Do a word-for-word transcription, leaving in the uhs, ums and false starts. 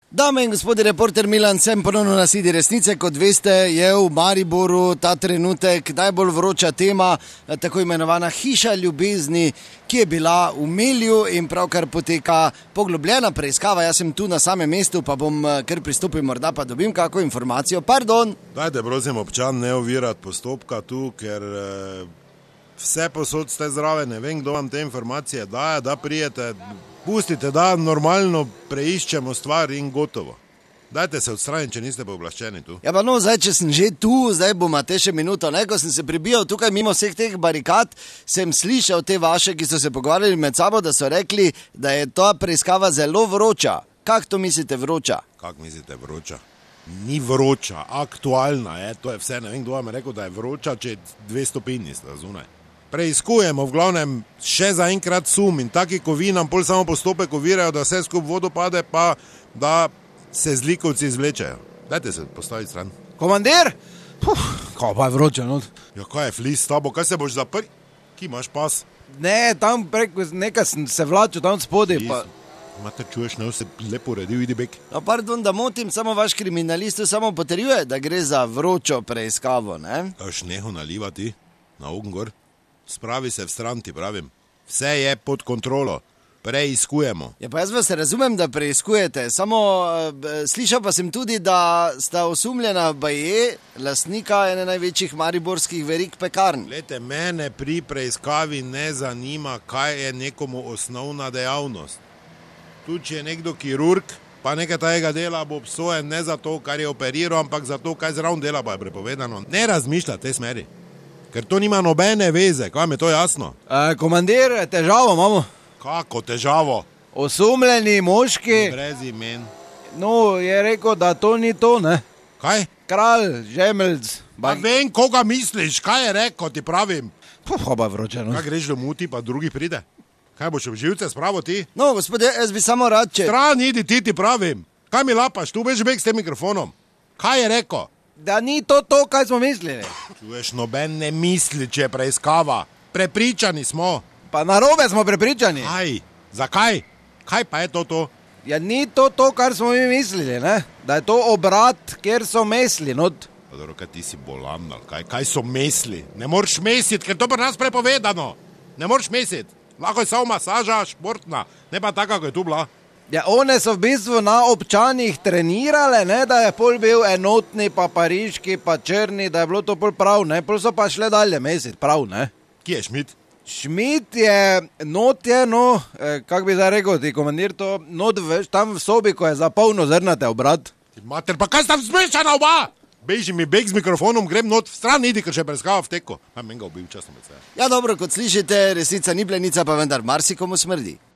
Dame in gospodi, reporter Milan, sem ponovno na sedi resnice. Kot veste, je v Mariboru ta trenutek najbolj vroča tema, tako imenovana hiša ljubezni, ki je bila v Melju in pravkar poteka poglobljena preiskava. Jaz sem tu na samem mestu, pa bom kar pristopil, morda pa dobim kako informacijo. Pardon. Dajte, prosim, občan, ne ovirati postopka tu, ker eh, vse posod ste zraven, ne vem, kdo vam te informacije daje, da prijete. Pustite, da normalno preiščemo stvar in gotovo. Dajte se odstraniti, če niste pooblaščeni tu. Ja pa no, zdaj, če sem že tu, zdaj bom te še minuto, ne, ko sem se pribijal tukaj mimo vseh teh barikad, sem slišal te vaše, ki so se pogovarjali med sabo, da so rekli, da je ta preiskava zelo vroča. Kak to mislite vroča? Kak mislite vroča? Ni vroča, aktualna je, to je vse, ne vem, kdo vam je rekel, da je vroča, če je dve stopinji sta zunaj. Preiskujemo v glavnem še za enkrat sum in taki, ko vi nam pol samo postopek ovirajo, da vse skup vodo pade, pa da se zlikovci izvlečejo. Dajte se postaviti stran. Komandir? Puh, kaj pa je vroče, no? Ja, kaj je flis s tabo, kaj se boš zaprl? Ki imaš pas? Ne, tam preko nekaj sem se vlačil, tam spodaj pa... Mate, čuješ, ne se lepo redil, idi bek. No, pardon, da motim, samo vaš kriminalist samo potrjuje, da gre za vročo preiskavo, ne? Aš neho nalivati na ogen gor. Spravi se v stran, ti pravim. Vse je pod kontrolo. Preiskujemo. Ja, pa jaz vas razumem, da preiskujete. Samo e, slišal pa sem tudi, da sta osumljena baje lastnika ene največjih mariborskih verig pekarn. Glejte, mene pri preiskavi ne zanima, kaj je nekomu osnovna dejavnost. Tudi, če je nekdo kirurg, pa nekaj tajega dela bo obsojen ne za to, kar je operiral, ampak za to, kaj zraven dela, pa je prepovedano. Ne razmišlja te smeri. Ker to nima nobene veze, kaj mi je to jasno? E, komandir, težavo imamo. Kako težavo? Osumljeni moški, Brez imen. no, je rekel, da to ni to, ne? Kaj? Kralj, žemeljc. Pa vem, koga misliš, kaj je rekel, ti pravim. Puh, pa je vroče, no? Kaj greš do muti, pa drugi pride? Kaj boš v živce spravo ti? No, gospode, jaz bi samo rad, če... Stran idi ti, ti pravim. Kaj mi lapaš, tu bež bek s tem mikrofonom. Kaj je rekel? Da ni to to, kaj smo mislili. Čuješ, noben ne misli, če je preiskava. Prepričani smo. Pa narobe smo prepričani. Kaj? Zakaj? Kaj pa je to to? Ja, ni to to, kar smo mi mislili, ne? Da je to obrat, kjer so mesli, not. Pa dobro, kaj ti si bolan, ali kaj? Kaj so mesli? Ne moreš mesiti, ker to pri nas prepovedano. Ne moreš mesiti. Lahko je samo masaža, športna, ne pa taka, kot je tu bila. Ja, one so v bistvu na občanih trenirale, ne, da je pol bil enotni, pa pariški, pa črni, da je bilo to pol prav, ne, pol so pa šle dalje mesiti, prav, ne. Kje je Šmit? Šmit je, not je, no, eh, kak bi zdaj rekel ti, komandir, to, not veš, tam v sobi, ko je za polno zrnate obrat. Mater, pa kaj sta vzmešana oba? Beži mi beg z mikrofonom, grem not v stran, idi, ker še preiskava v teku. A menga ubil časno med se. Ja, dobro, kot slišite, resnica ni plenica, pa vendar marsikomu smrdi.